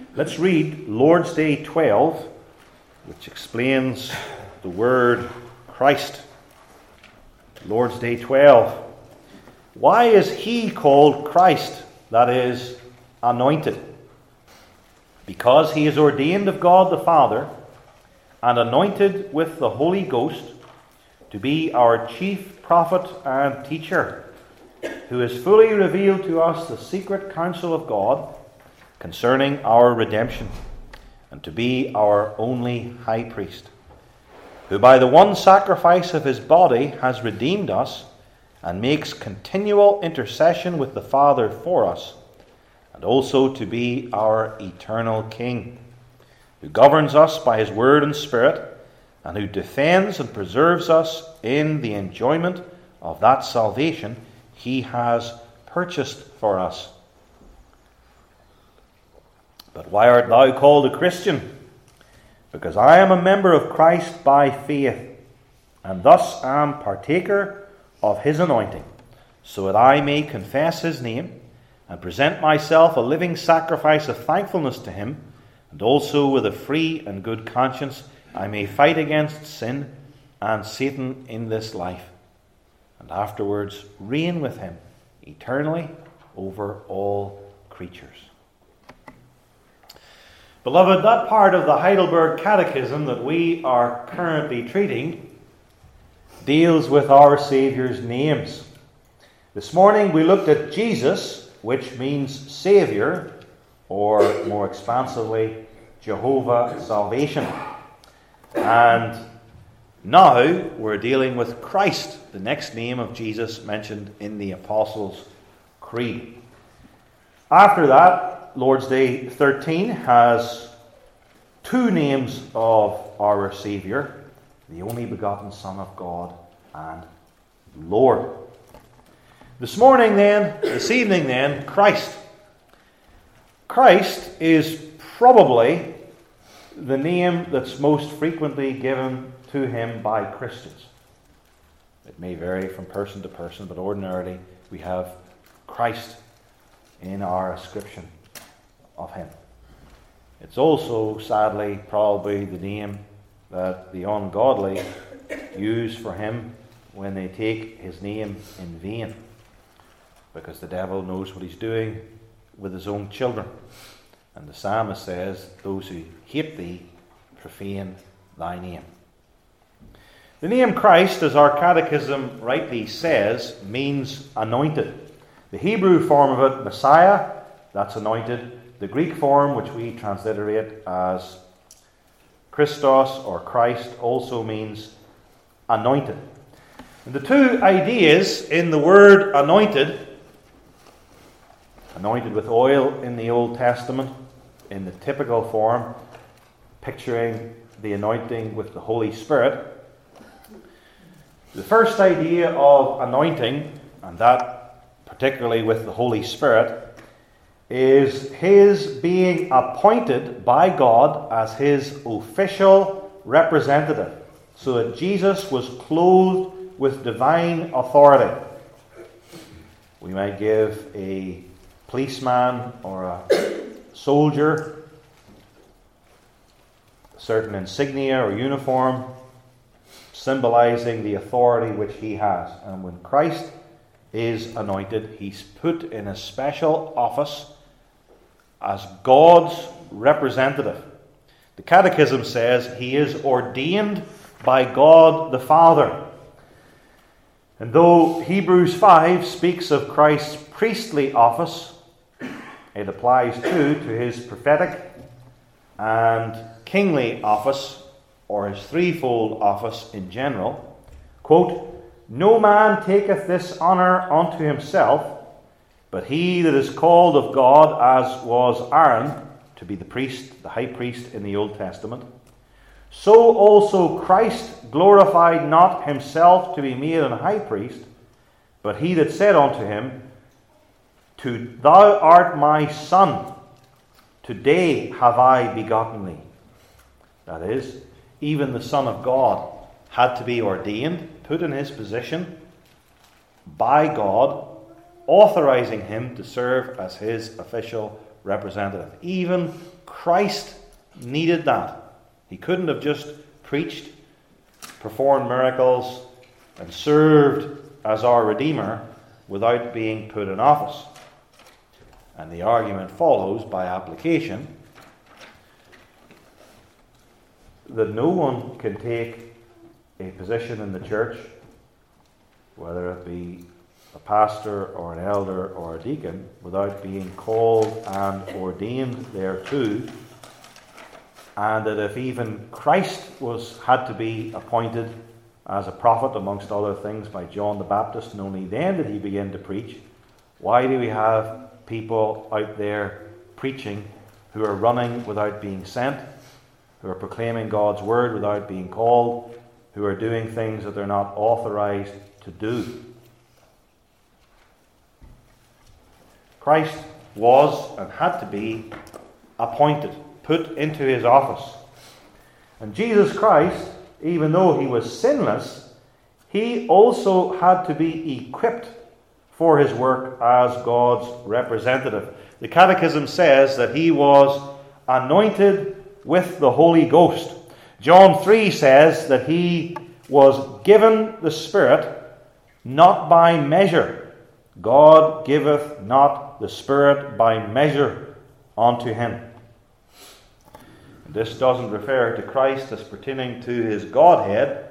Let's read Lord's Day 12, which explains the word Christ. Lord's Day 12. Why is he called Christ, that is, anointed? Because he is ordained of God the Father and anointed with the Holy Ghost to be our chief prophet and teacher, who has fully revealed to us the secret counsel of God concerning our redemption, and to be our only high priest, who by the one sacrifice of his body has redeemed us and makes continual intercession with the Father for us, and also to be our eternal King, who governs us by his word and spirit, and who defends and preserves us in the enjoyment of that salvation he has purchased for us. But why art thou called a Christian? Because I am a member of Christ by faith, and thus am partaker of his anointing, so that I may confess his name, and present myself a living sacrifice of thankfulness to him, and also with a free and good conscience I may fight against sin and Satan in this life, and afterwards reign with him eternally over all creatures. Beloved, that part of the Heidelberg Catechism that we are currently treating deals with our Saviour's names. This morning we looked at Jesus, which means Saviour, or more expansively, Jehovah Salvation. And now we're dealing with Christ, the next name of Jesus mentioned in the Apostles' Creed. After that, Lord's Day 13 has two names of our Saviour, the only begotten Son of God and Lord. This evening then, Christ. Christ is probably the name that's most frequently given to him by Christians. It may vary from person to person, but ordinarily we have Christ in our ascription of him. It's also, sadly, probably the name that the ungodly use for him when they take his name in vain, because the devil knows what he's doing with his own children. And the psalmist says, those who hate thee profane thy name. The name Christ, as our catechism rightly says, means anointed. The Hebrew form of it, Messiah, that's anointed. The Greek form, which we transliterate as Christos or Christ, also means anointed. And the two ideas in the word anointed with oil in the Old Testament, in the typical form, picturing the anointing with the Holy Spirit. The first idea of anointing, and that particularly with the Holy Spirit, is his being appointed by God as his official representative, so that Jesus was clothed with divine authority. We might give a policeman or a soldier a certain insignia or uniform symbolizing the authority which he has. And when Christ is anointed, he's put in a special office as God's representative. The Catechism says he is ordained by God the Father. And though Hebrews 5 speaks of Christ's priestly office, it applies too to his prophetic and kingly office, or his threefold office in general. Quote, no man taketh this honour unto himself, but he that is called of God, as was Aaron, to be the priest, the high priest in the Old Testament. So also Christ glorified not himself to be made an high priest, but he that said unto him, Thou art my son, today have I begotten thee. That is, even the Son of God had to be ordained, put in his position by God, authorizing him to serve as his official representative. Even Christ needed that. He couldn't have just preached, performed miracles, and served as our Redeemer without being put in office. And the argument follows by application that no one can take a position in the church, whether it be a pastor or an elder or a deacon, without being called and ordained thereto, and that if even Christ had to be appointed as a prophet, amongst other things, by John the Baptist, and only then did he begin to preach, why do we have people out there preaching who are running without being sent, who are proclaiming God's word without being called, who are doing things that they're not authorized to do? Christ was and had to be appointed, put into his office. And Jesus Christ, even though he was sinless, he also had to be equipped for his work as God's representative. The Catechism says that he was anointed with the Holy Ghost. John 3 says that he was given the Spirit not by measure. God giveth not the Spirit by measure unto him. This doesn't refer to Christ as pertaining to his Godhead.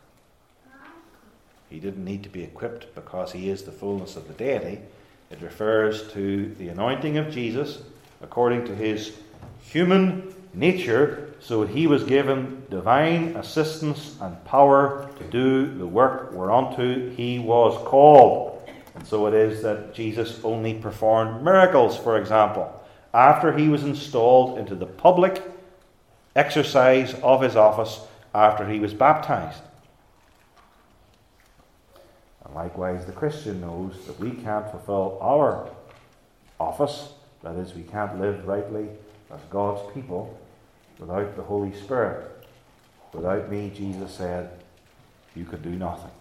He didn't need to be equipped because he is the fullness of the deity. It refers to the anointing of Jesus according to his human nature, so that he was given divine assistance and power to do the work whereunto he was called. And so it is that Jesus only performed miracles, for example, after he was installed into the public exercise of his office after he was baptized. And likewise, the Christian knows that we can't fulfill our office, that is, we can't live rightly as God's people without the Holy Spirit. Without me, Jesus said, you could do nothing.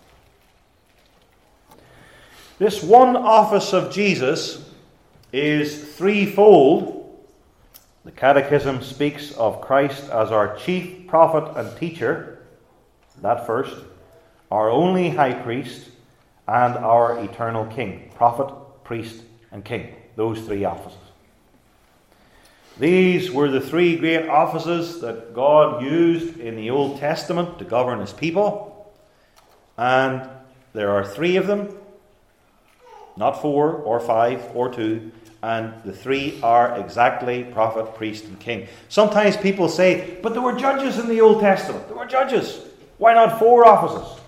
This one office of Jesus is threefold. The Catechism speaks of Christ as our chief prophet and teacher, that first, our only high priest, and our eternal king. Prophet, priest, and king. Those three offices. These were the three great offices that God used in the Old Testament to govern his people. And there are three of them, not 4 or 5 or 2. And the three are exactly prophet, priest, and king. Sometimes people say, but there were judges in the Old Testament. There were judges. Why not 4 offices?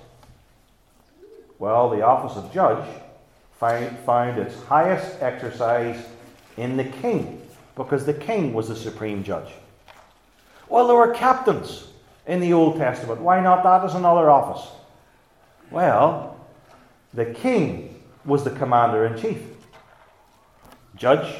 Well, the office of judge found its highest exercise in the king, because the king was the supreme judge. Well, there were captains in the Old Testament. Why not that as another office? Well, the king was the commander-in-chief. Judge,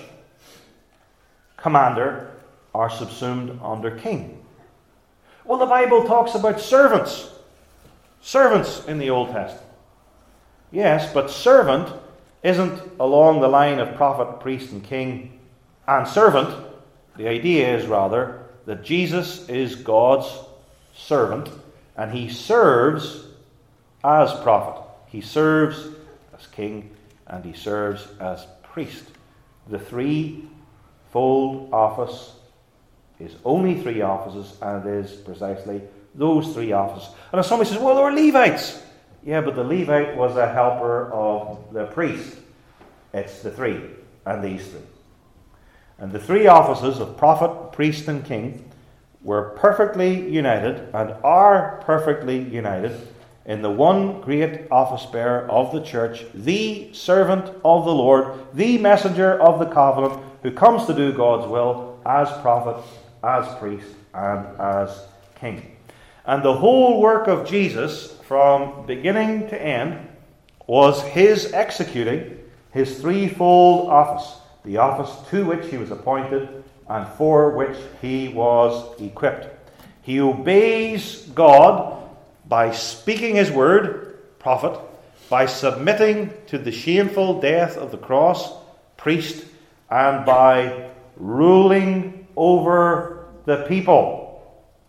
commander are subsumed under king. Well, the Bible talks about servants. Servants in the Old Testament. Yes, but servant isn't along the line of prophet, priest, and king and servant. The idea is rather that Jesus is God's servant, and he serves as prophet. He serves as king, and he serves as priest. The threefold office is only 3 offices, and it is precisely those 3 offices. And if somebody says, well, there were Levites. Yeah, but the Levite was a helper of the priest. It's the 3, and these 3. And the 3 offices of prophet, priest, and king were perfectly united, and are perfectly united, in the one great office bearer of the church, the servant of the Lord, the messenger of the covenant, who comes to do God's will as prophet, as priest, and as king. And the whole work of Jesus, from beginning to end, was his executing his threefold office, the office to which he was appointed and for which he was equipped. He obeys God by speaking his word, prophet, by submitting to the shameful death of the cross, priest, and by ruling over the people.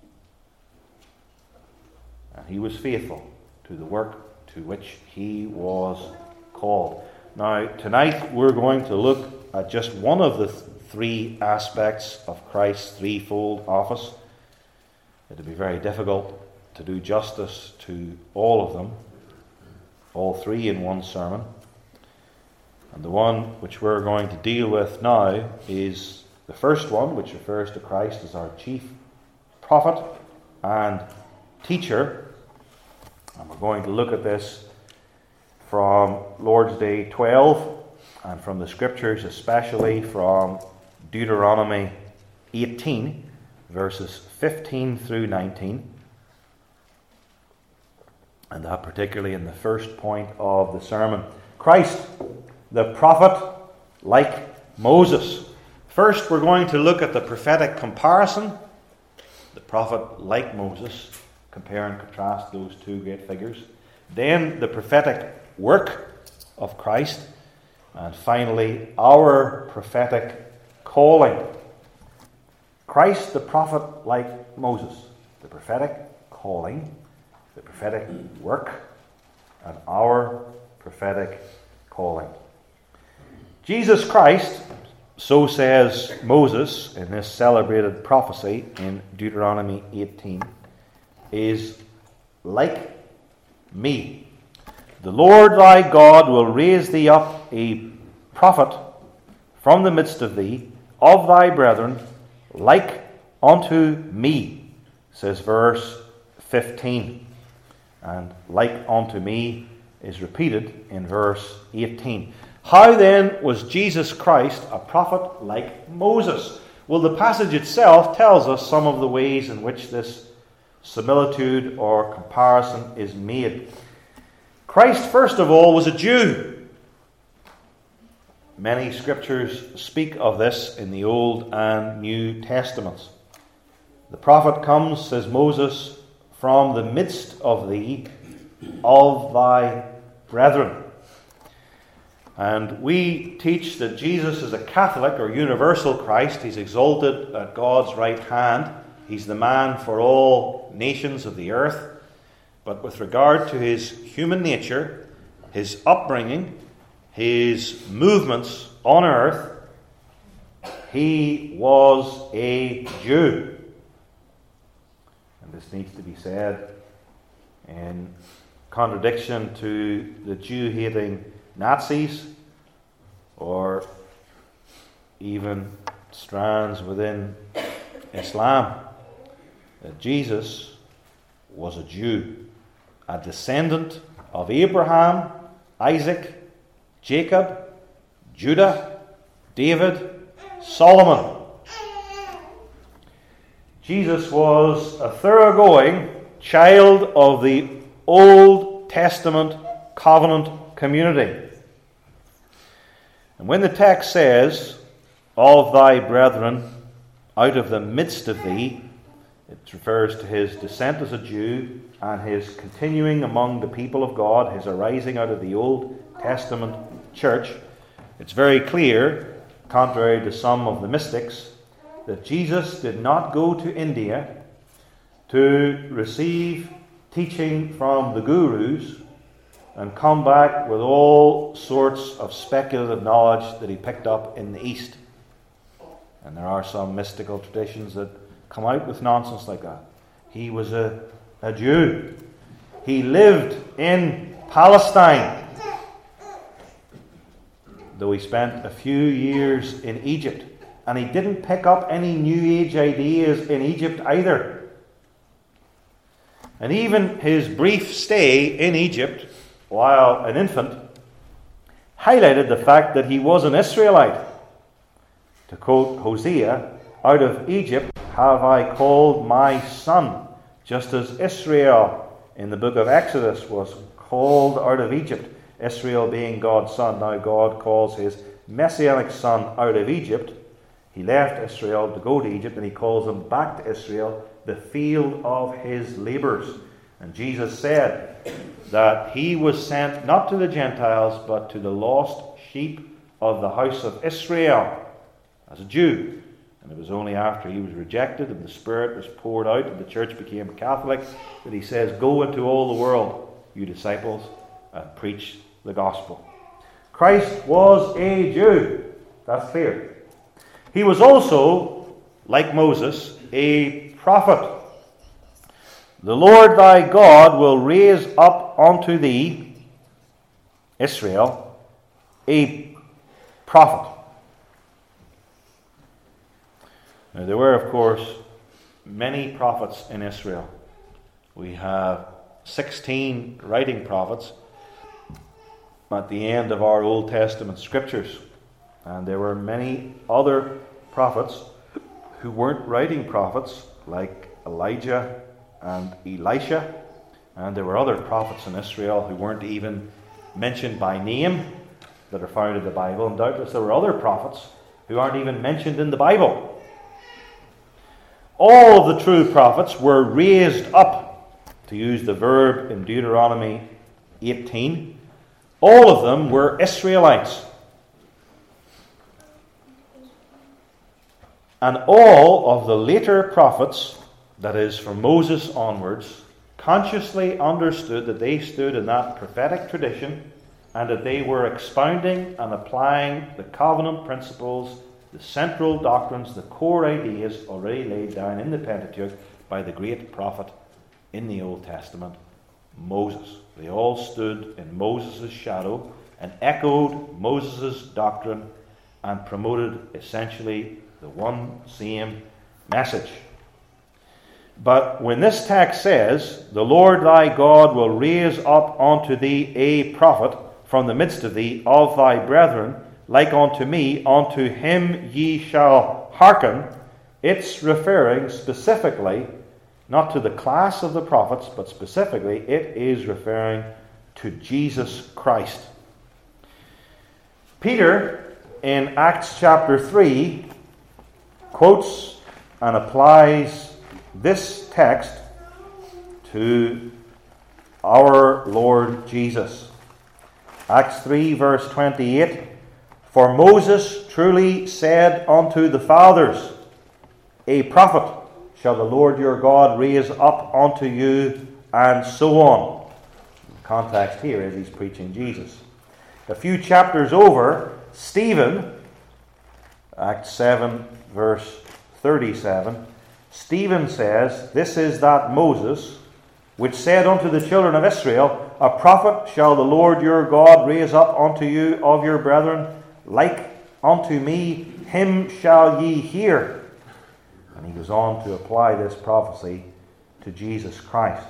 And he was faithful to the work to which he was called. Now, tonight we're going to look at just one of the three aspects of Christ's threefold office. It would be very difficult to do justice to all of them, all three in one sermon. And the one which we're going to deal with now is the first one, which refers to Christ as our chief prophet and teacher. And we're going to look at this from Lord's Day 12 and from the Scriptures, especially from Deuteronomy 18, verses 15 through 19. And that particularly in the first point of the sermon. Christ, the prophet, like Moses. First, we're going to look at the prophetic comparison. The prophet, like Moses. Compare and contrast those two great figures. Then, the prophetic work of Christ. And finally, our prophetic calling. Christ, the prophet, like Moses. The prophetic calling. The prophetic work. And our prophetic calling. Jesus Christ, so says Moses in this celebrated prophecy in Deuteronomy 18, is like me. The Lord thy God will raise thee up a prophet from the midst of thee, of thy brethren, like unto me, says verse 15. And like unto me is repeated in verse 18. How then was Jesus Christ a prophet like Moses? Well, the passage itself tells us some of the ways in which this similitude or comparison is made. Christ, first of all, was a Jew. Many scriptures speak of this in the Old and New Testaments. The prophet comes, says Moses, from the midst of thee, of thy brethren. And we teach that Jesus is a Catholic or universal Christ. He's exalted at God's right hand. He's the man for all nations of the earth. But with regard to his human nature, his upbringing, his movements on earth, he was a Jew. And this needs to be said in contradiction to the Jew-hating Nazis, or even strands within Islam, that Jesus was a Jew, a descendant of Abraham, Isaac, Jacob, Judah, David, Solomon. Jesus was a thoroughgoing child of the Old Testament covenant community. And when the text says, of thy brethren, out of the midst of thee, it refers to his descent as a Jew and his continuing among the people of God, his arising out of the Old Testament church. It's very clear, contrary to some of the mystics, that Jesus did not go to India to receive teaching from the gurus and come back with all sorts of speculative knowledge that he picked up in the East. And there are some mystical traditions that come out with nonsense like that. He was a Jew. He lived in Palestine, though he spent a few years in Egypt. And he didn't pick up any New Age ideas in Egypt either. And even his brief stay in Egypt, while an infant, highlighted the fact that he was an Israelite. To quote Hosea, out of Egypt have I called my son, just as Israel in the book of Exodus was called out of Egypt, Israel being God's son. Now God calls his messianic son out of Egypt. He left Israel to go to Egypt, and he calls him back to Israel, the field of his labours. And Jesus said that he was sent not to the Gentiles, but to the lost sheep of the house of Israel, as a Jew. And it was only after he was rejected and the Spirit was poured out and the church became Catholic that he says, "Go into all the world, you disciples, and preach the gospel." Christ was a Jew. That's clear. He was also, like Moses, a prophet. "The Lord thy God will raise up unto thee," Israel, "a prophet." Now, there were, of course, many prophets in Israel. We have 16 writing prophets at the end of our Old Testament scriptures. And there were many other prophets who weren't writing prophets, like Elijah and Elisha. And there were other prophets in Israel who weren't even mentioned by name that are found in the Bible. And doubtless there were other prophets who aren't even mentioned in the Bible. All of the true prophets were raised up, to use the verb in Deuteronomy 18. All of them were Israelites. And all of the later prophets, that is from Moses onwards, consciously understood that they stood in that prophetic tradition and that they were expounding and applying the covenant principles, the central doctrines, the core ideas already laid down in the Pentateuch by the great prophet in the Old Testament, Moses. They all stood in Moses' shadow and echoed Moses' doctrine and promoted essentially the one same message. But when this text says, "The Lord thy God will raise up unto thee a prophet from the midst of thee, of thy brethren, like unto me, unto him ye shall hearken," it's referring specifically not to the class of the prophets, but specifically it is referring to Jesus Christ. Peter, in Acts chapter 3, quotes and applies this text to our Lord Jesus. Acts 3 verse 28, "For Moses truly said unto the fathers, A prophet shall the Lord your God raise up unto you," and so on. The context here is he's preaching Jesus. A few chapters over, Stephen, Acts 7 verse 37, Stephen says, "This is that Moses which said unto the children of Israel, A prophet shall the Lord your God raise up unto you of your brethren, like unto me, him shall ye hear." And he goes on to apply this prophecy to Jesus Christ.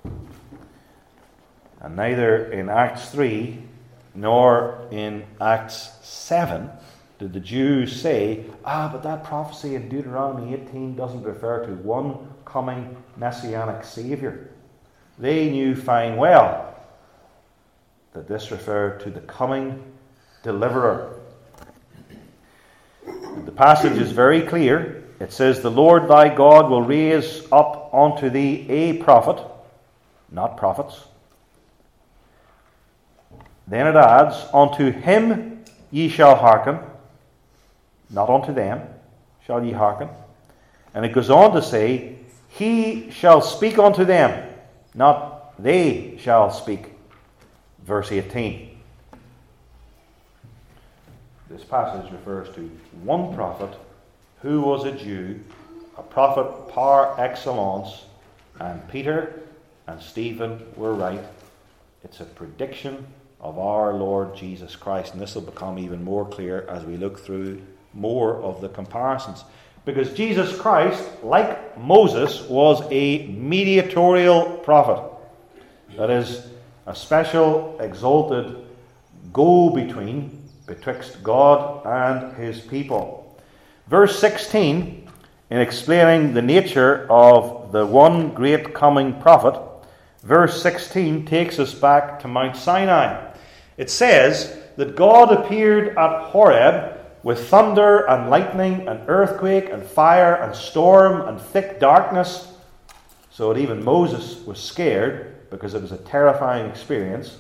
And neither in Acts 3 nor in Acts 7 did the Jews say, but that prophecy in Deuteronomy 18 doesn't refer to one coming messianic Saviour. They knew fine well that this referred to the coming deliverer. The passage is very clear. It says, "The Lord thy God will raise up unto thee a prophet," not prophets. Then it adds, "Unto him ye shall hearken," not unto them shall ye hearken. And it goes on to say, "He shall speak unto them," not they shall speak. Verse 18. This passage refers to one prophet who was a Jew, a prophet par excellence, and Peter and Stephen were right. It's a prediction of our Lord Jesus Christ, and this will become even more clear as we look through more of the comparisons. Because Jesus Christ, like Moses, was a mediatorial prophet. That is, a special, exalted go-between betwixt God and his people. Verse 16, in explaining the nature of the one great coming prophet, verse 16 takes us back to Mount Sinai. It says that God appeared at Horeb with thunder and lightning and earthquake and fire and storm and thick darkness, so that even Moses was scared because it was a terrifying experience.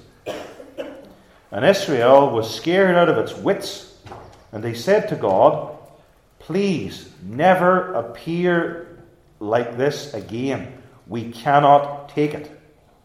And Israel was scared out of its wits, and they said to God, Please never appear like this again. We cannot take it.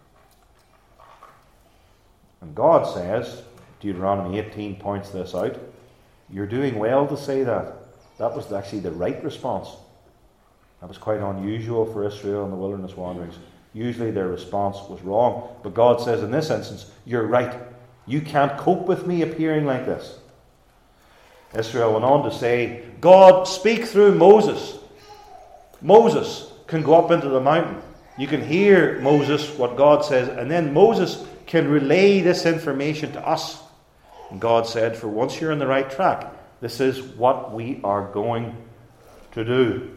And God says, Deuteronomy 18 points this out, you're doing well to say that. That was actually the right response. That was quite unusual for Israel in the wilderness wanderings. Usually their response was wrong. But God says in this instance, you're right. You can't cope with me appearing like this. Israel went on to say, God, speak through Moses. Moses can go up into the mountain. You can hear Moses, what God says, and then Moses can relay this information to us. And God said, for once you're on the right track, this is what we are going to do.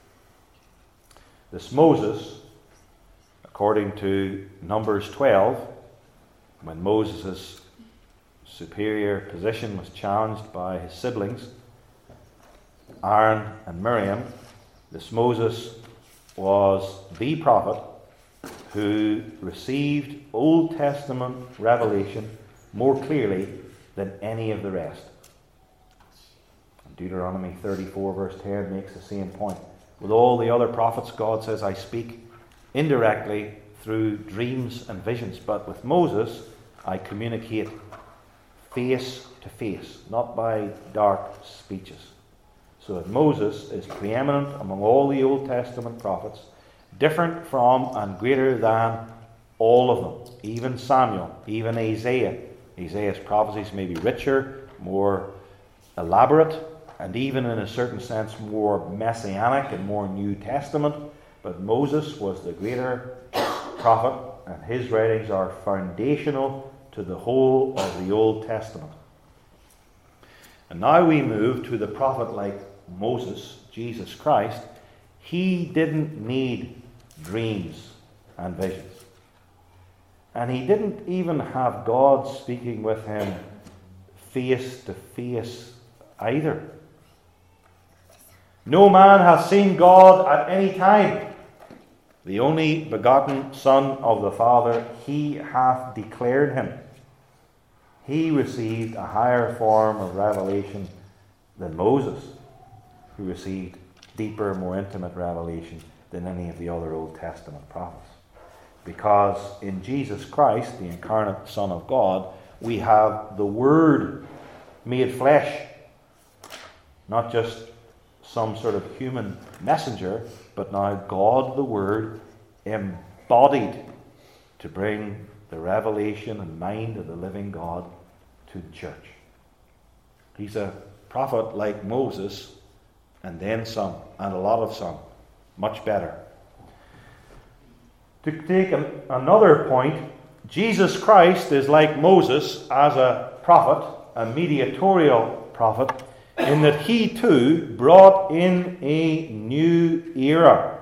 This Moses, according to Numbers 12, when Moses' superior position was challenged by his siblings, Aaron and Miriam, this Moses was the prophet who received Old Testament revelation more clearly than any of the rest. Deuteronomy 34 verse 10 makes the same point. With all the other prophets, God says, I speak indirectly through dreams and visions. But with Moses, I communicate face to face, not by dark speeches. So that Moses is preeminent among all the Old Testament prophets, different from and greater than all of them. Even Samuel, even Isaiah. Isaiah's prophecies may be richer, more elaborate, and even in a certain sense more messianic and more New Testament. But Moses was the greater prophet, and his writings are foundational to the whole of the Old Testament. And now we move to the prophet like Moses, Jesus Christ. He didn't need dreams and visions. And he didn't even have God speaking with him face to face either. No man hath seen God at any time. The only begotten Son of the Father, he hath declared him. He received a higher form of revelation than Moses, who received deeper, more intimate revelation than any of the other Old Testament prophets. Because in Jesus Christ, the incarnate Son of God, we have the Word made flesh. Not just some sort of human messenger, but now God the Word embodied to bring the revelation and mind of the living God to the church. He's a prophet like Moses, and then some, and a lot of some. Much better. To take another point, Jesus Christ is like Moses as a prophet, a mediatorial prophet, in that he too brought in a new era.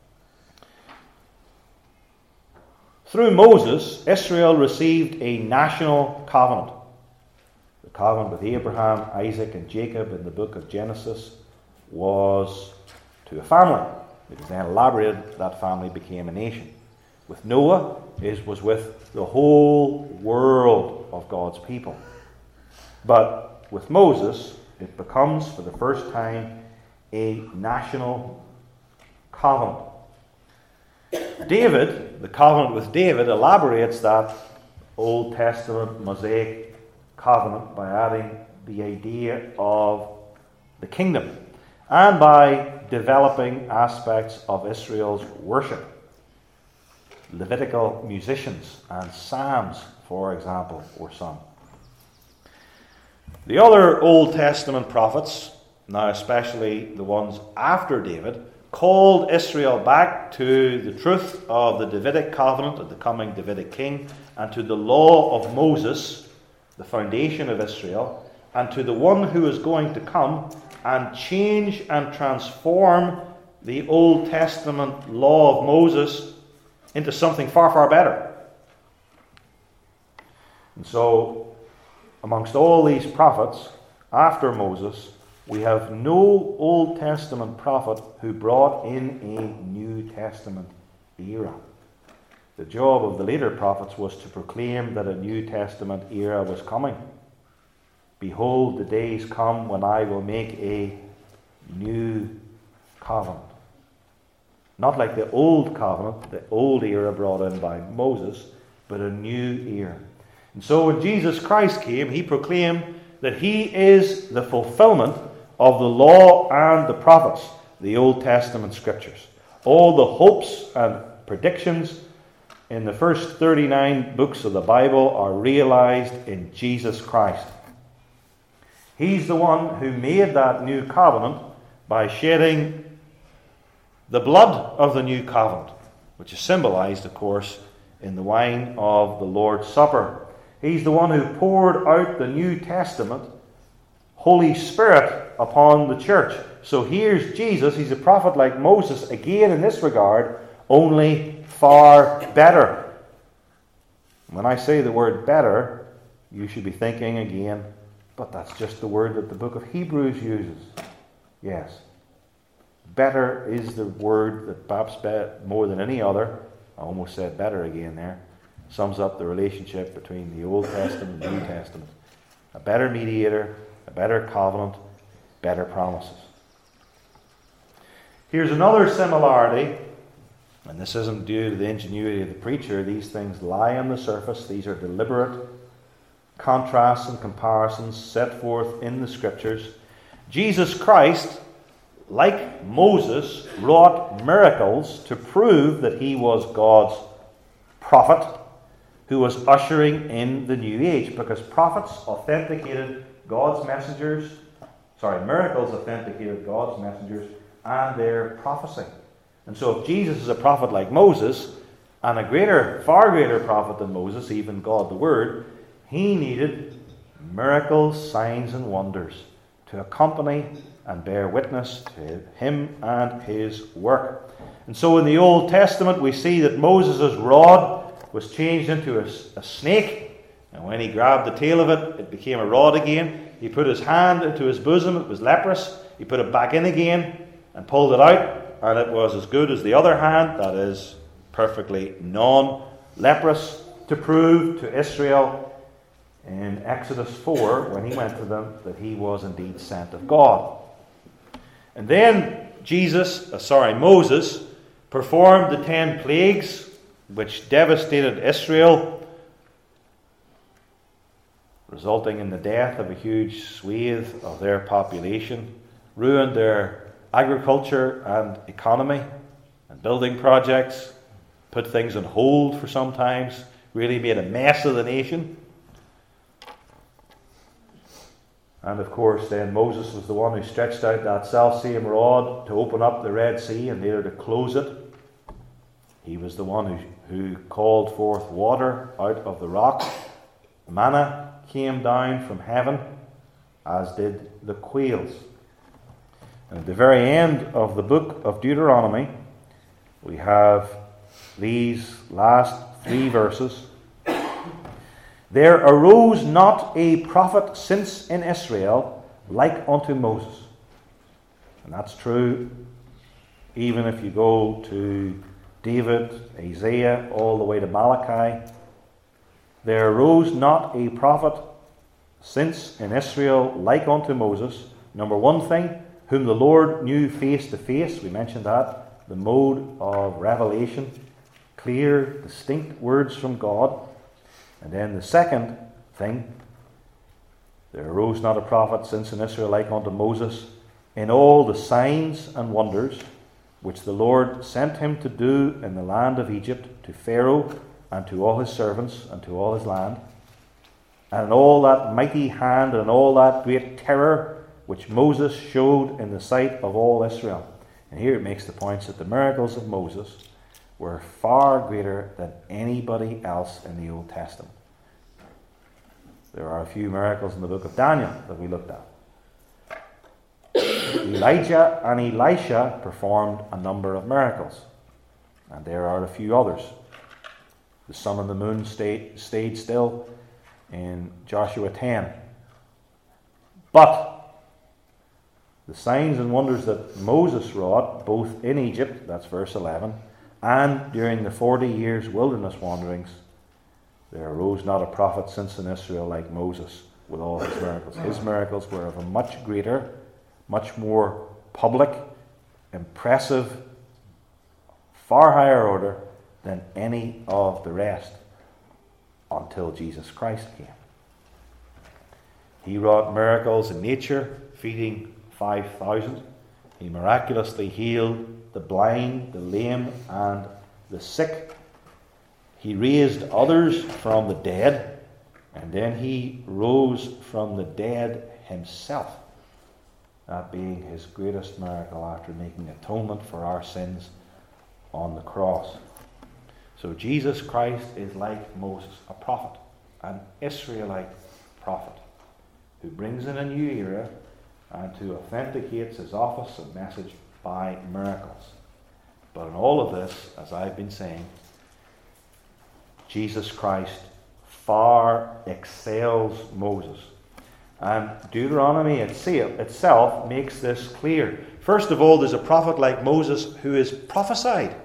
Through Moses, Israel received a national covenant. The covenant with Abraham, Isaac, and Jacob in the book of Genesis was to a family. It was then elaborated, that family became a nation. With Noah, it was with the whole world of God's people. But with Moses, it becomes, for the first time, a national covenant. David, the covenant with David, elaborates that Old Testament Mosaic covenant by adding the idea of the kingdom and by developing aspects of Israel's worship. Levitical musicians and psalms, for example, were sung. The other Old Testament prophets, now especially the ones after David, called Israel back to the truth of the Davidic covenant of the coming Davidic king, and to the law of Moses, the foundation of Israel, and to the one who is going to come and change and transform the Old Testament law of Moses into something far, far better. And so, amongst all these prophets, after Moses, we have no Old Testament prophet who brought in a New Testament era. The job of the later prophets was to proclaim that a New Testament era was coming. Behold, the days come when I will make a new covenant. Not like the old covenant, the old era brought in by Moses, but a new era. And so when Jesus Christ came, he proclaimed that he is the fulfillment of the law and the prophets, the Old Testament scriptures. All the hopes and predictions in the first 39 books of the Bible are realized in Jesus Christ. He's the one who made that new covenant by shedding the blood of the new covenant, which is symbolized, of course, in the wine of the Lord's Supper. He's the one who poured out the New Testament Holy Spirit upon the church. So here's Jesus. He's a prophet like Moses, again in this regard, only far better. When I say the word better, you should be thinking again, but that's just the word that the book of Hebrews uses. Yes. Better is the word that perhaps more than any other, I almost said better again there, sums up the relationship between the Old Testament and the New Testament. A better mediator, a better covenant, better promises. Here's another similarity, and this isn't due to the ingenuity of the preacher. These things lie on the surface. These are deliberate contrasts and comparisons set forth in the Scriptures. Jesus Christ, like Moses, wrought miracles to prove that he was God's prophet who was ushering in the new age, because prophets authenticated God's messengers, miracles authenticated God's messengers and their prophecy. And so if Jesus is a prophet like Moses, and a far greater prophet than Moses, even God the Word, he needed miracles, signs and wonders to accompany and bear witness to him and his work. And so in the Old Testament we see that Moses' rod was changed into a snake, and when he grabbed the tail of it, it became a rod again. He put his hand into his bosom, it was leprous. He put it back in again and pulled it out, and it was as good as the other hand, that is, perfectly non-leprous, to prove to Israel in Exodus 4, when he went to them, that he was indeed sent of God. And then Moses performed the 10 plagues which devastated Israel, resulting in the death of a huge swathe of their population, ruined their agriculture and economy and building projects, put things on hold for some times, really made a mess of the nation. And of course then Moses was the one who stretched out that self-same rod to open up the Red Sea and later to close it. He was the one who called forth water out of the rock. Manna came down from heaven, as did the quails. And at the very end of the book of Deuteronomy, we have these last 3 verses. There arose not a prophet since in Israel like unto Moses. And that's true even if you go to David, Isaiah, all the way to Malachi. There arose not a prophet since in Israel like unto Moses. Number one thing, whom the Lord knew face to face. We mentioned that. The mode of revelation. Clear, distinct words from God. And then the second thing, there arose not a prophet since in Israel like unto Moses, in all the signs and wonders which the Lord sent him to do in the land of Egypt, to Pharaoh and to all his servants and to all his land, and in all that mighty hand and in all that great terror which Moses showed in the sight of all Israel. And here it makes the points that the miracles of Moses were far greater than anybody else in the Old Testament. There are a few miracles in the book of Daniel that we looked at. Elijah and Elisha performed a number of miracles, and there are a few others. The sun and the moon stayed still in Joshua 10. But the signs and wonders that Moses wrought, both in Egypt, that's verse 11, and during the 40 years wilderness wanderings, there arose not a prophet since in Israel like Moses with all his miracles. His miracles were of a much greater, much more public, impressive, far higher order than any of the rest until Jesus Christ came. He wrought miracles in nature, feeding 5,000. He miraculously healed the blind, the lame, and the sick. He raised others from the dead, and then he rose from the dead himself, that being his greatest miracle after making atonement for our sins on the cross. So Jesus Christ is like Moses, a prophet, an Israelite prophet, who brings in a new era and who authenticates his office and message by miracles. But in all of this, as I've been saying, Jesus Christ far excels Moses. And Deuteronomy itself makes this clear. First of all, there's a prophet like Moses who is prophesied.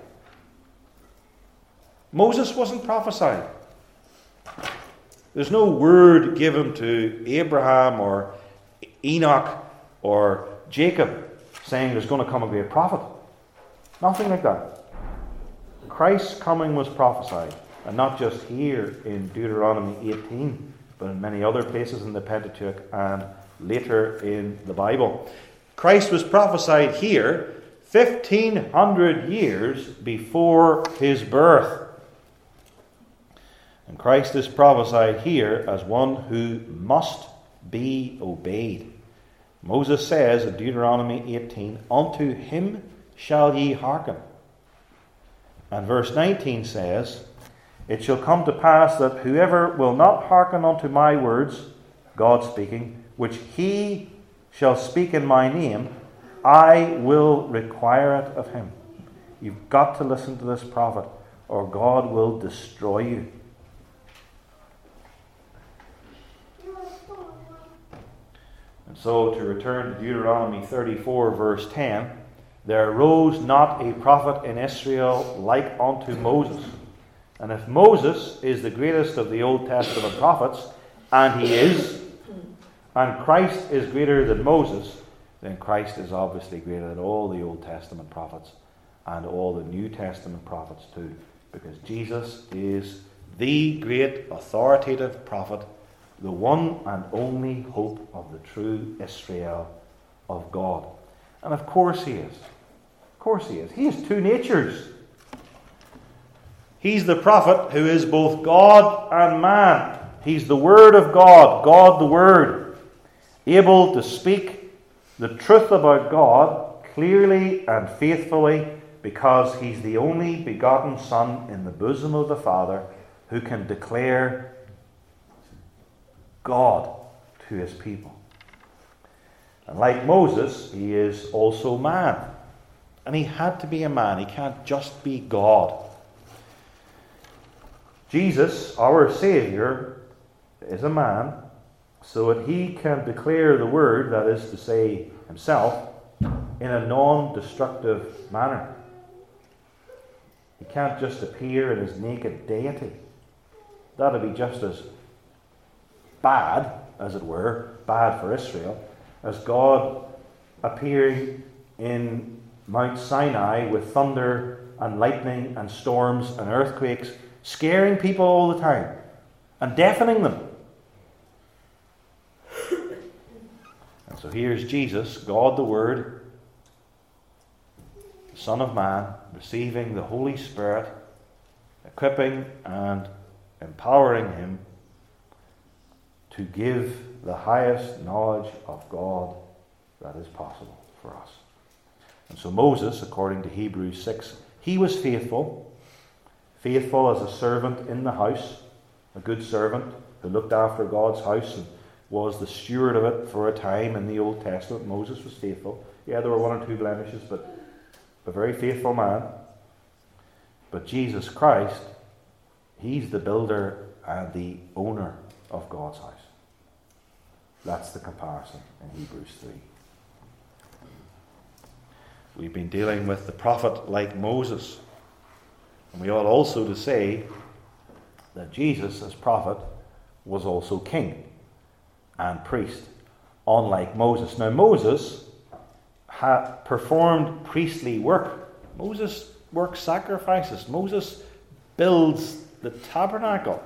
Moses wasn't prophesied. There's no word given to Abraham or Enoch or Jacob saying there's going to come a great prophet. Nothing like that. Christ's coming was prophesied, and not just here in Deuteronomy 18, but in many other places in the Pentateuch and later in the Bible. Christ was prophesied here 1,500 years before his birth. And Christ is prophesied here as one who must be obeyed. Moses says in Deuteronomy 18, "Unto him shall ye hearken." And verse 19 says, "It shall come to pass that whoever will not hearken unto my words," God speaking, "which he shall speak in my name, I will require it of him." You've got to listen to this prophet, or God will destroy you. And so, to return to Deuteronomy 34, verse 10, "There arose not a prophet in Israel like unto Moses." And if Moses is the greatest of the Old Testament prophets, and he is, and Christ is greater than Moses, then Christ is obviously greater than all the Old Testament prophets and all the New Testament prophets too, because Jesus is the great authoritative prophet, the one and only hope of the true Israel of God. And of course he is. Of course he is. He has two natures. He's the prophet who is both God and man. He's the Word of God, God the Word, able to speak the truth about God clearly and faithfully, because he's the only begotten Son in the bosom of the Father who can declare God to his people. And like Moses, he is also man. And he had to be a man. He can't just be God. Jesus, our Saviour, is a man, so that he can declare the word, that is to say, himself, in a non-destructive manner. He can't just appear in his naked deity. That would be just as bad, as it were, bad for Israel, as God appearing in Mount Sinai with thunder and lightning and storms and earthquakes, scaring people all the time and deafening them. And so here's Jesus, God the Word, the Son of Man, receiving the Holy Spirit, equipping and empowering him to give the highest knowledge of God that is possible for us. And so Moses, according to Hebrews 6, he was faithful as a servant in the house, a good servant who looked after God's house and was the steward of it for a time in the Old Testament. Moses was faithful. Yeah, there were one or two blemishes, but a very faithful man. But Jesus Christ, he's the builder and the owner of God's house. That's the comparison in Hebrews 3. We've been dealing with the prophet like Moses. And we ought also to say that Jesus, as prophet, was also king and priest, unlike Moses. Now, Moses performed priestly work. Moses works sacrifices. Moses builds the tabernacle.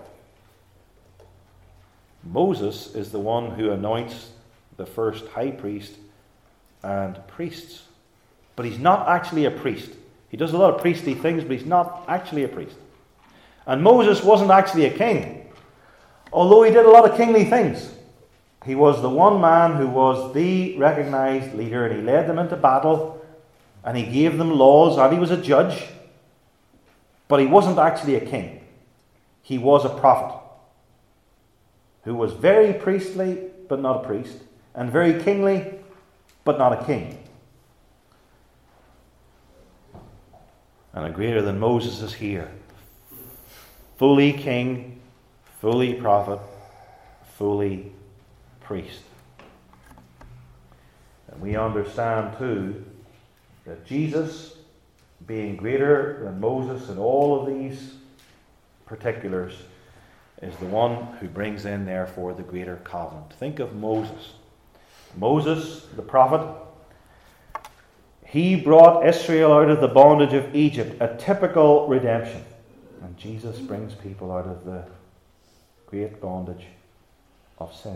Moses is the one who anoints the first high priest and priests. But he's not actually a priest. He does a lot of priestly things, but he's not actually a priest. And Moses wasn't actually a king, although he did a lot of kingly things. He was the one man who was the recognized leader, and he led them into battle, and he gave them laws, and he was a judge. But he wasn't actually a king. He was a prophet who was very priestly, but not a priest, and very kingly, but not a king. And a greater than Moses is here. Fully king, fully prophet, fully priest. And we understand too that Jesus, being greater than Moses in all of these particulars, is the one who brings in therefore the greater covenant. Think of Moses. Moses, the prophet, he brought Israel out of the bondage of Egypt, a typical redemption. And Jesus brings people out of the great bondage of sin.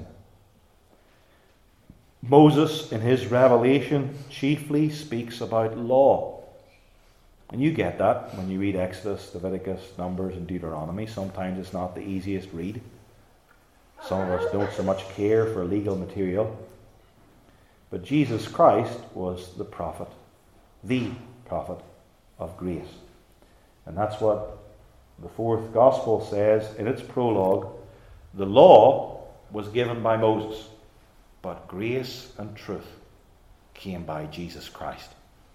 Moses, in his revelation, chiefly speaks about law. And you get that when you read Exodus, Leviticus, Numbers, and Deuteronomy. Sometimes it's not the easiest read. Some of us don't so much care for legal material. But Jesus Christ was the prophet of grace. And that's what the fourth gospel says in its prologue. The law was given by Moses, but grace and truth came by Jesus Christ.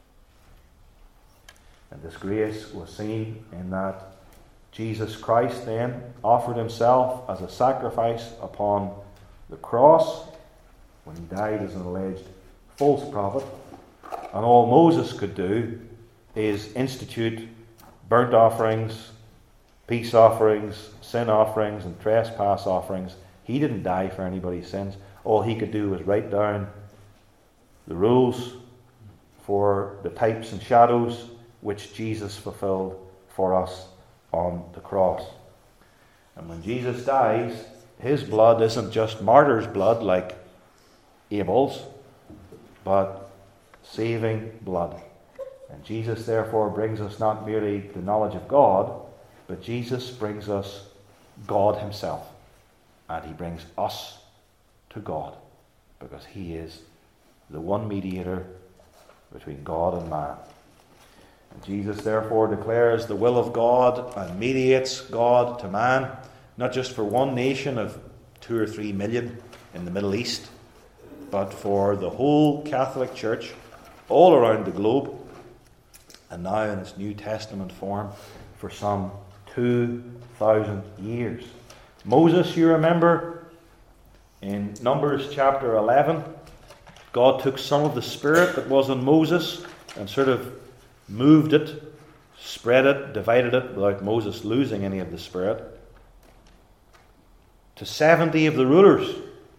And this grace was seen in that Jesus Christ then offered himself as a sacrifice upon the cross when he died as an alleged false prophet. And all Moses could do is institute burnt offerings, peace offerings, sin offerings, and trespass offerings. He didn't die for anybody's sins. All he could do was write down the rules for the types and shadows which Jesus fulfilled for us on the cross. And when Jesus dies, his blood isn't just martyr's blood like Abel's, but saving blood. And Jesus therefore brings us not merely the knowledge of God, but Jesus brings us God himself. And he brings us to God, because he is the one mediator between God and man. And Jesus therefore declares the will of God and mediates God to man, not just for one nation of 2 or 3 million in the Middle East, but for the whole Catholic Church all around the globe, and now in its New Testament form for some 2,000 years. Moses, you remember, in Numbers chapter 11, God took some of the Spirit that was in Moses and sort of moved it, spread it, divided it, without Moses losing any of the Spirit, to 70 of the rulers.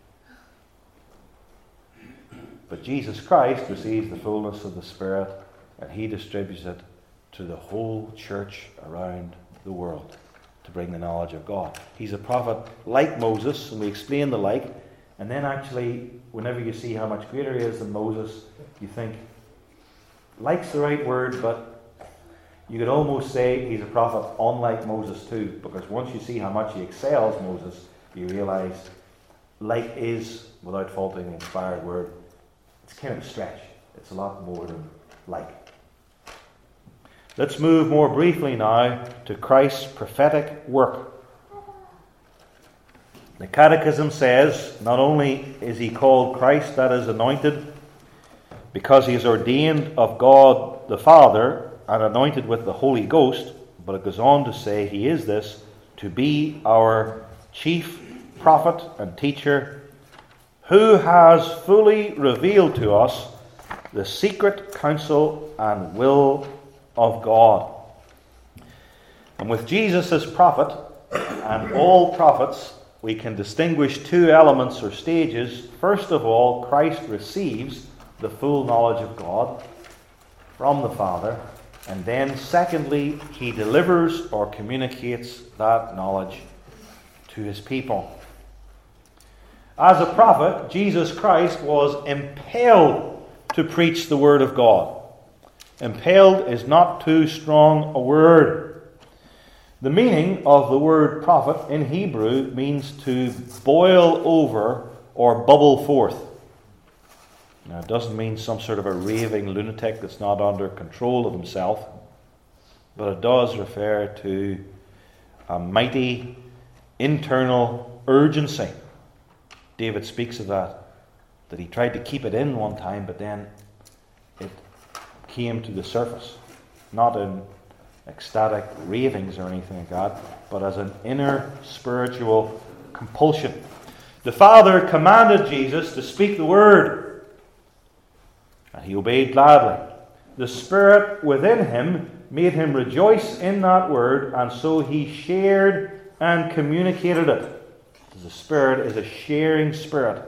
But Jesus Christ receives the fullness of the Spirit, and he distributes it to the whole church around the world to bring the knowledge of God. He's a prophet like Moses, and we explain the like, and then actually, whenever you see how much greater he is than Moses, you think, like's the right word, but you could almost say he's a prophet unlike Moses too, because once you see how much he excels Moses, you realize like is, without faulting the inspired word, it's kind of a stretch. It's a lot more than like. Let's move more briefly now to Christ's prophetic work. The Catechism says, not only is he called Christ, that is anointed, because he is ordained of God the Father and anointed with the Holy Ghost, but it goes on to say he is this to be our chief prophet and teacher, who has fully revealed to us the secret counsel and will of God. And with Jesus as prophet and all prophets, we can distinguish 2 elements or stages. First of all, Christ receives the full knowledge of God from the Father. And then, secondly, he delivers or communicates that knowledge to his people. As a prophet, Jesus Christ was impelled to preach the Word of God. Impelled is not too strong a word. The meaning of the word prophet in Hebrew means to boil over or bubble forth. Now, it doesn't mean some sort of a raving lunatic that's not under control of himself, but it does refer to a mighty internal urgency. David speaks of that he tried to keep it in one time, but then it came to the surface, not in ecstatic ravings or anything like that, but as an inner spiritual compulsion. The Father commanded Jesus to speak the word, and he obeyed gladly. The Spirit within him made him rejoice in that word, and so he shared and communicated it. The Spirit is a sharing Spirit.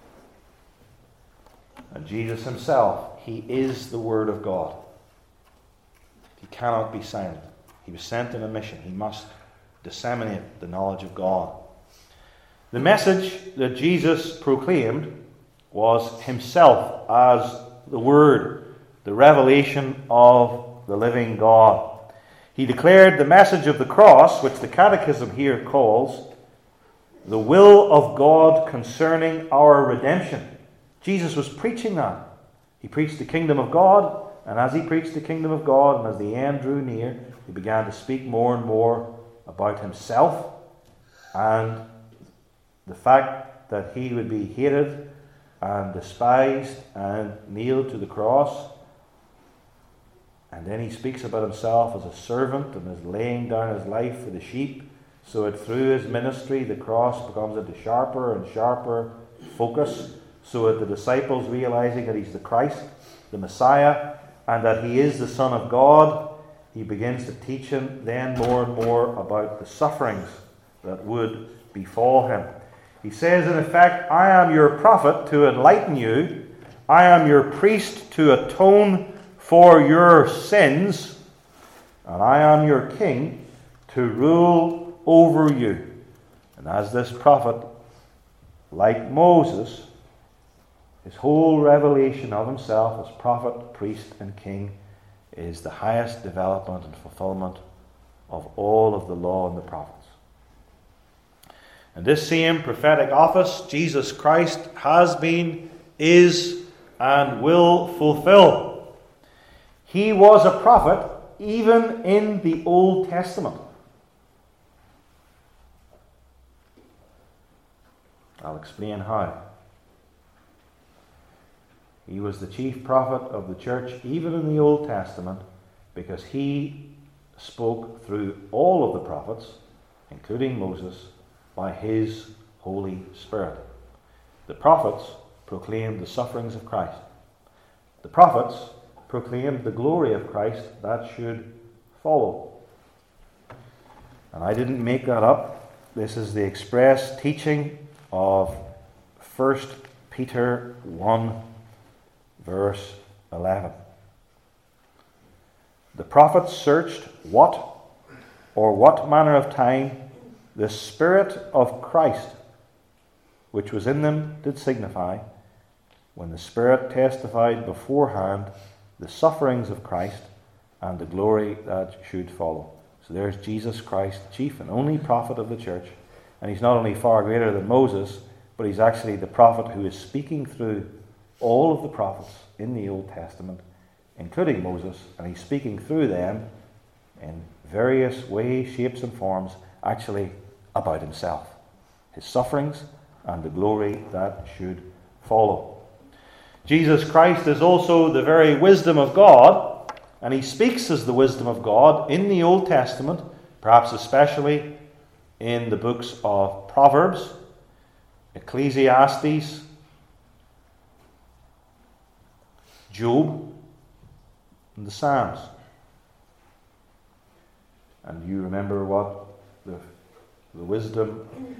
And Jesus himself, he is the Word of God. He cannot be silent. He was sent on a mission. He must disseminate the knowledge of God. The message that Jesus proclaimed was himself as the Word, the revelation of the living God. He declared the message of the cross, which the Catechism here calls the will of God concerning our redemption. Jesus was preaching that. He preached the kingdom of God, and as he preached the kingdom of God, and as the end drew near, he began to speak more and more about himself and the fact that he would be hated and despised and nailed to the cross. And then he speaks about himself as a servant and as laying down his life for the sheep, so that through his ministry the cross becomes into sharper and sharper focus, so that the disciples, realizing that he's the Christ, the Messiah, and that he is the Son of God, he begins to teach him then more and more about the sufferings that would befall him. He says in effect, I am your prophet to enlighten you, I am your priest to atone for your sins, and I am your king to rule over you. And as this prophet, like Moses, his whole revelation of himself as prophet, priest, and king is the highest development and fulfillment of all of the law and the prophets. And this same prophetic office, Jesus Christ has been, is, and will fulfill. He was a prophet even in the Old Testament. I'll explain how. He was the chief prophet of the church even in the Old Testament because he spoke through all of the prophets, including Moses, by his Holy Spirit. The prophets proclaimed the sufferings of Christ. The prophets proclaimed the glory of Christ that should follow. And I didn't make that up. This is the express teaching of 1 Peter 1, verse 11. The prophets searched what manner of time the Spirit of Christ, which was in them, did signify, when the Spirit testified beforehand the sufferings of Christ and the glory that should follow. So there's Jesus Christ, chief and only prophet of the church. And he's not only far greater than Moses, but he's actually the prophet who is speaking through all of the prophets in the Old Testament, including Moses, and he's speaking through them in various ways, shapes, and forms, actually about himself, his sufferings, and the glory that should follow. Jesus Christ is also the very wisdom of God, and he speaks as the wisdom of God in the Old Testament, perhaps especially in the books of Proverbs, Ecclesiastes, Job, and the Psalms. And you remember what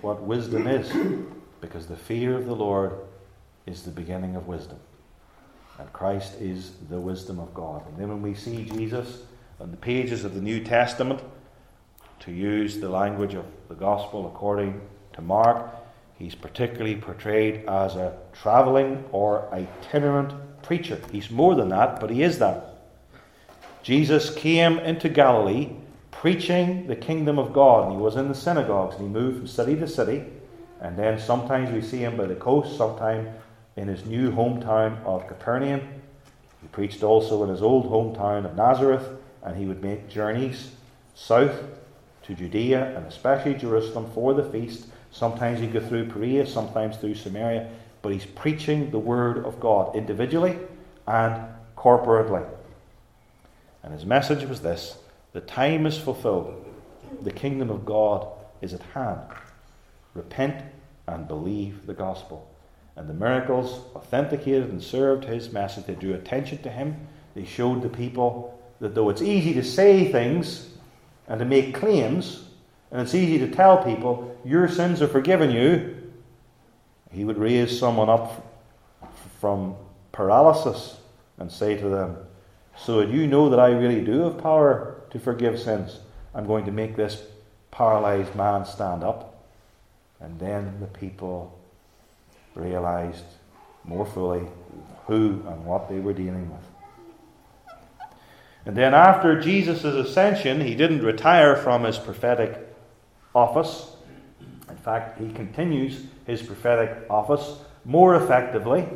wisdom is, because the fear of the Lord is the beginning of wisdom. And Christ is the wisdom of God. And then when we see Jesus on the pages of the New Testament, to use the language of the Gospel according to Mark, he's particularly portrayed as a travelling or itinerant preacher. He's more than that, but he is that. Jesus came into Galilee preaching the kingdom of God, and he was in the synagogues, and he moved from city to city. And then sometimes we see him by the coast, sometimes in his new hometown of Capernaum. He preached also in his old hometown of Nazareth, and he would make journeys south to Judea and especially Jerusalem for the feast. Sometimes he'd go through Perea, sometimes through Samaria, but he's preaching the word of God individually and corporately. And his message was this: the time is fulfilled, the kingdom of God is at hand. Repent and believe the gospel. And the miracles authenticated and served his message. They drew attention to him. They showed the people that though it's easy to say things and to make claims, and it's easy to tell people, your sins are forgiven you, he would raise someone up from paralysis and say to them, so that you know that I really do have power to forgive sins, I'm going to make this paralyzed man stand up. And then the people realized more fully who and what they were dealing with. And then after Jesus' ascension, he didn't retire from his prophetic office. In fact, he continues his prophetic office more effectively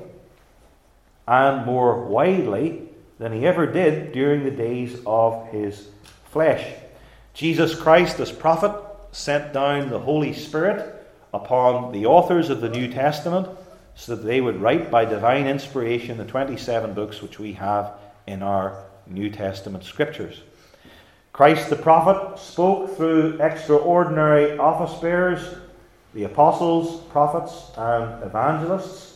and more widely than he ever did during the days of his flesh. Jesus Christ, as prophet, sent down the Holy Spirit upon the authors of the New Testament so that they would write by divine inspiration the 27 books which we have in our New Testament scriptures. Christ the prophet spoke through extraordinary office bearers, the apostles, prophets, and evangelists.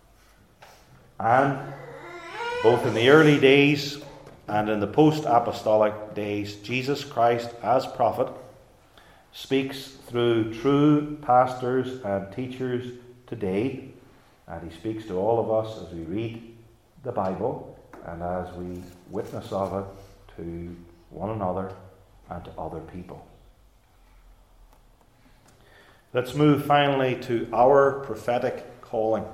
And both in the early days and in the post-apostolic days, Jesus Christ as prophet speaks through true pastors and teachers today, and he speaks to all of us as we read the Bible and as we witness of it to one another and to other people. Let's move finally to our prophetic calling.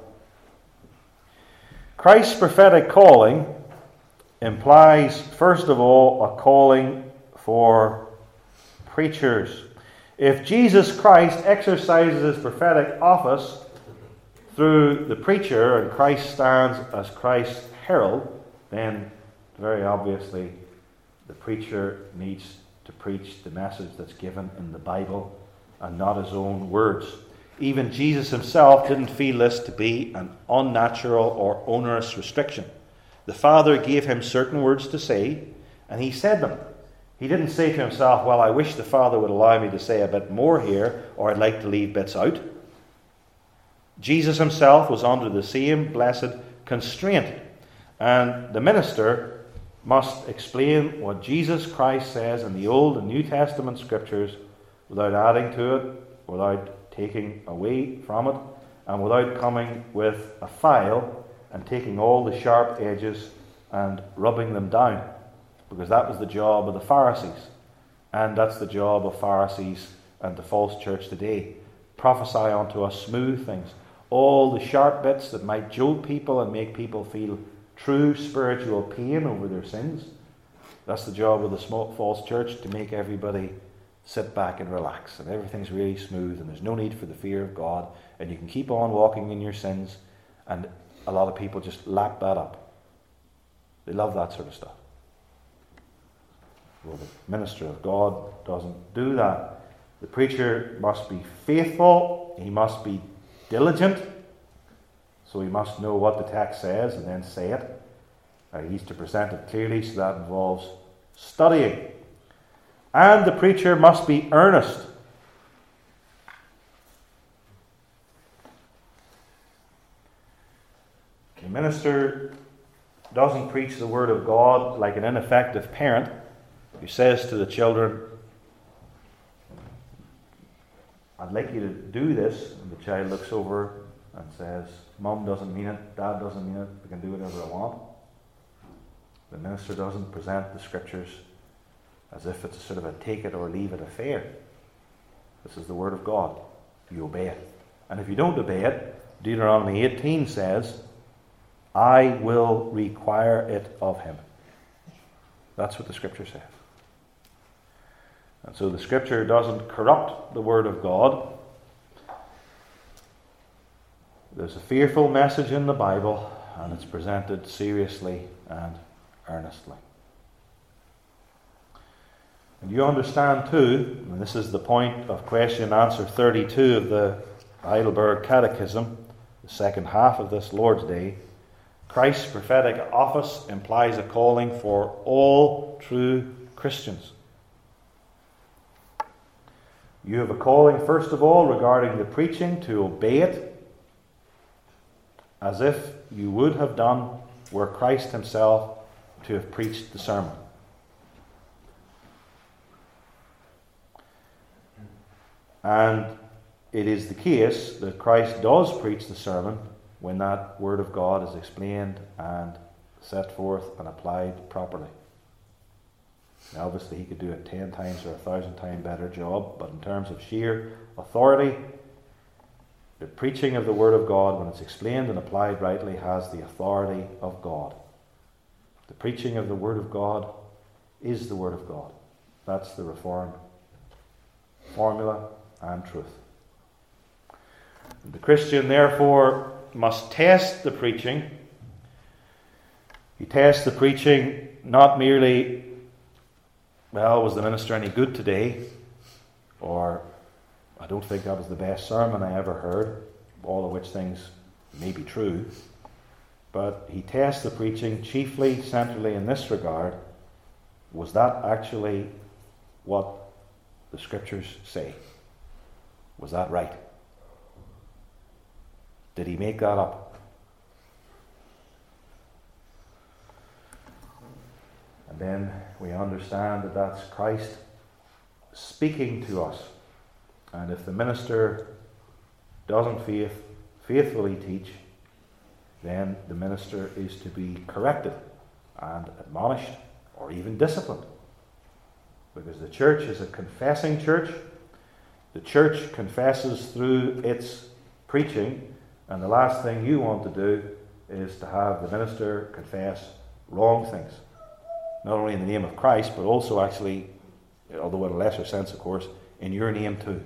Christ's prophetic calling implies, first of all, a calling for preachers. If Jesus Christ exercises his prophetic office through the preacher and Christ stands as Christ's herald, then very obviously the preacher needs to preach the message that's given in the Bible and not his own words. Even Jesus himself didn't feel this to be an unnatural or onerous restriction. The Father gave him certain words to say, and he said them. He didn't say to himself, well, I wish the Father would allow me to say a bit more here, or I'd like to leave bits out. Jesus himself was under the same blessed constraint, and the minister must explain what Jesus Christ says in the Old and New Testament scriptures without adding to it, without taking away from it, and without coming with a file and taking all the sharp edges and rubbing them down. Because that was the job of the Pharisees. And that's the job of Pharisees and the false church today. Prophesy unto us smooth things. All the sharp bits that might jolt people and make people feel true spiritual pain over their sins. That's the job of the false church, to make everybody sit back and relax. And everything's really smooth and there's no need for the fear of God. And you can keep on walking in your sins. And a lot of people just lap that up. They love that sort of stuff. Well, the minister of God doesn't do that. The preacher must be faithful. He must be diligent. So he must know what the text says and then say it. He's to present it clearly, so that involves studying. And the preacher must be earnest. The minister doesn't preach the word of God like an ineffective parent who says to the children, I'd like you to do this, and the child looks over and says, Mum doesn't mean it, Dad doesn't mean it, we can do whatever I want. The minister doesn't present the Scriptures as if it's a sort of a take it or leave it affair. This is the Word of God. You obey it. And if you don't obey it, Deuteronomy 18 says, I will require it of him. That's what the Scripture says. And so the Scripture doesn't corrupt the Word of God. There's a fearful message in the Bible, and it's presented seriously and earnestly. And you understand too, and this is the point of question and answer 32 of the Heidelberg Catechism, the second half of this Lord's Day, Christ's prophetic office implies a calling for all true Christians. You have a calling, first of all, regarding the preaching, to obey it as if you would have done were Christ himself to have preached the sermon. And it is the case that Christ does preach the sermon when that Word of God is explained and set forth and applied properly. Now, obviously, he could do a 10 times or 1,000 times better job, but in terms of sheer authority, the preaching of the Word of God, when it's explained and applied rightly, has the authority of God. The preaching of the Word of God is the Word of God. That's the Reformed formula and truth. The Christian, therefore, must test the preaching. He tests the preaching not merely, well, was the minister any good today? Or, I don't think that was the best sermon I ever heard, all of which things may be true. But he tests the preaching chiefly, centrally in this regard. Was that actually what the Scriptures say? Was that right? Did he make that up? And then we understand that that's Christ speaking to us. And if the minister doesn't faithfully teach, then the minister is to be corrected and admonished or even disciplined. Because the church is a confessing church. The church confesses through its preaching, and the last thing you want to do is to have the minister confess wrong things. Not only in the name of Christ, but also actually, although in a lesser sense, of course, in your name too.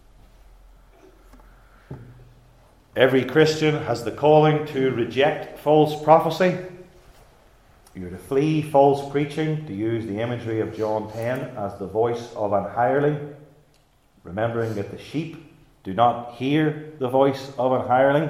Every Christian has the calling to reject false prophecy. You're to flee false preaching, to use the imagery of John 10 as the voice of an hireling, remembering that the sheep do not hear the voice of an hireling.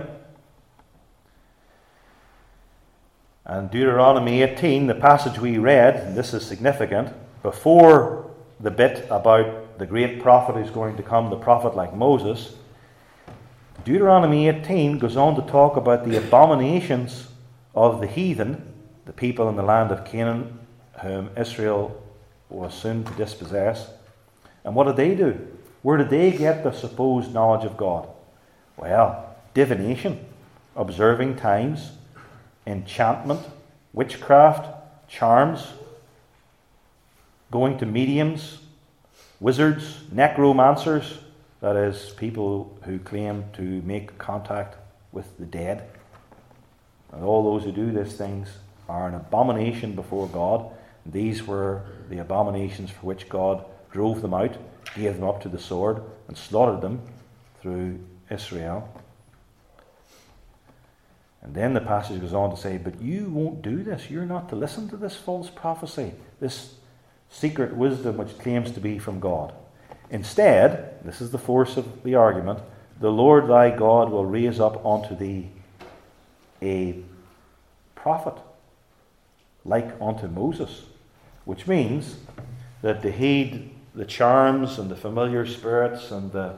And Deuteronomy 18, the passage we read, and this is significant, before the bit about the great prophet who's going to come, the prophet like Moses, Deuteronomy 18 goes on to talk about the abominations of the heathen, the people in the land of Canaan, whom Israel was soon to dispossess. And what did they do? Where did they get the supposed knowledge of God? Well, divination, observing times, enchantment, witchcraft, charms, going to mediums, wizards, necromancers, that is, people who claim to make contact with the dead. And all those who do these things are an abomination before God. These were the abominations for which God drove them out, gave them up to the sword, and slaughtered them through Israel. And then the passage goes on to say, but you won't do this. You're not to listen to this false prophecy, this secret wisdom which claims to be from God. Instead, this is the force of the argument, the Lord thy God will raise up unto thee a prophet like unto Moses, which means that to heed the charms and the familiar spirits and the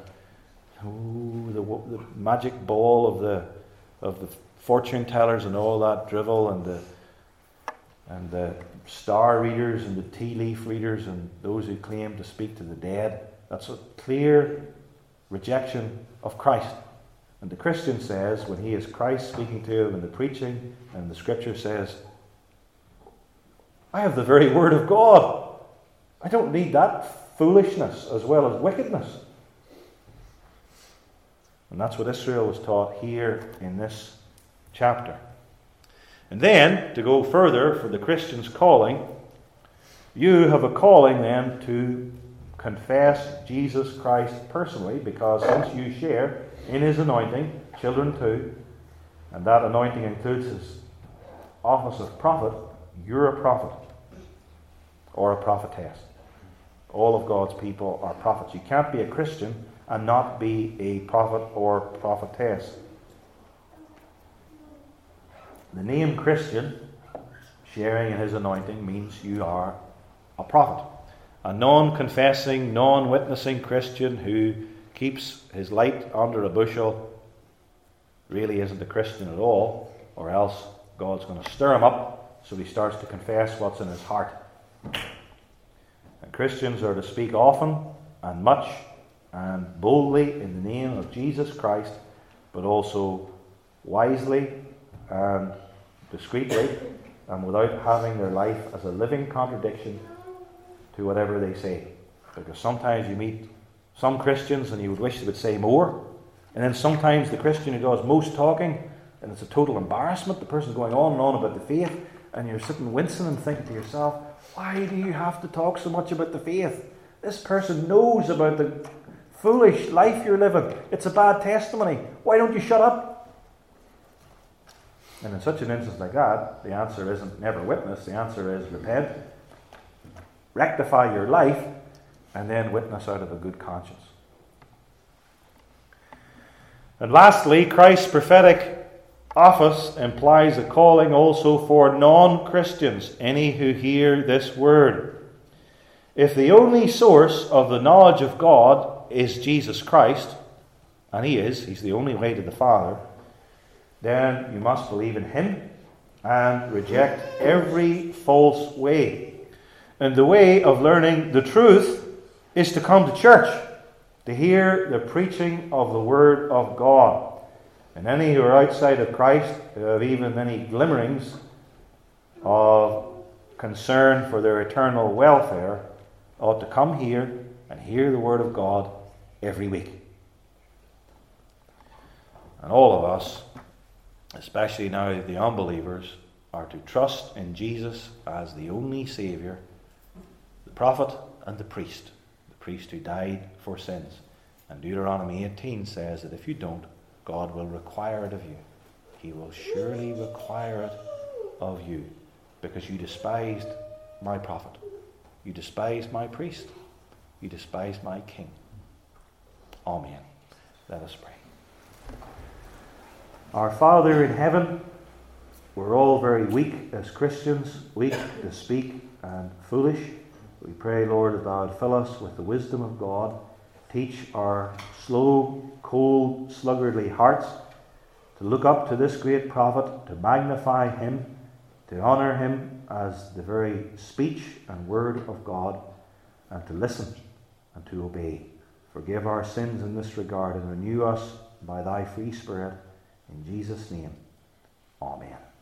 magic ball of the fortune tellers and all that drivel and the star readers and the tea leaf readers and those who claim to speak to the dead, that's a clear rejection of Christ. And the Christian says, when he is Christ speaking to him in the preaching, and the Scripture says, I have the very Word of God. I don't need that foolishness as well as wickedness. And that's what Israel was taught here in this chapter. And then, to go further for the Christian's calling, you have a calling then to confess Jesus Christ personally, because since you share in His anointing, children too, and that anointing includes His office of prophet, you're a prophet or a prophetess. All of God's people are prophets. You can't be a Christian and not be a prophet or prophetess. The name Christian, sharing in His anointing, means you are a prophet. A non-confessing, non-witnessing Christian who keeps his light under a bushel really isn't a Christian at all, or else God's going to stir him up so he starts to confess what's in his heart. And Christians are to speak often and much and boldly in the name of Jesus Christ, but also wisely and discreetly, and without having their life as a living contradiction to whatever they say. Because sometimes you meet some Christians and you would wish they would say more, and then sometimes the Christian who does most talking, and it's a total embarrassment, the person's going on and on about the faith, and you're sitting wincing and thinking to yourself, why do you have to talk so much about the faith? This person knows about the foolish life you're living. It's a bad testimony. Why don't you shut up? And in such an instance like that, the answer isn't never witness. The answer is repent, rectify your life, and then witness out of a good conscience. And lastly, Christ's prophetic office implies a calling also for non-Christians, any who hear this word. If the only source of the knowledge of God is Jesus Christ, and He's the only way to the Father, then you must believe in Him and reject every false way. And the way of learning the truth is to come to church, to hear the preaching of the Word of God. And any who are outside of Christ, who have even any glimmerings of concern for their eternal welfare, ought to come here and hear the Word of God every week. And all of us, especially now the unbelievers, are to trust in Jesus as the only Saviour, the prophet and the priest who died for sins. And Deuteronomy 18 says that if you don't, God will require it of you. He will surely require it of you, because you despised my prophet. You despised my priest. You despised my king. Amen. Let us pray. Our Father in heaven, we're all very weak as Christians, weak to speak and foolish. We pray, Lord, that Thou would fill us with the wisdom of God. Teach our slow, cold, sluggardly hearts to look up to this great prophet, to magnify him, to honour him as the very speech and word of God, and to listen and to obey. Forgive our sins in this regard and renew us by Thy free Spirit. In Jesus' name, Amen.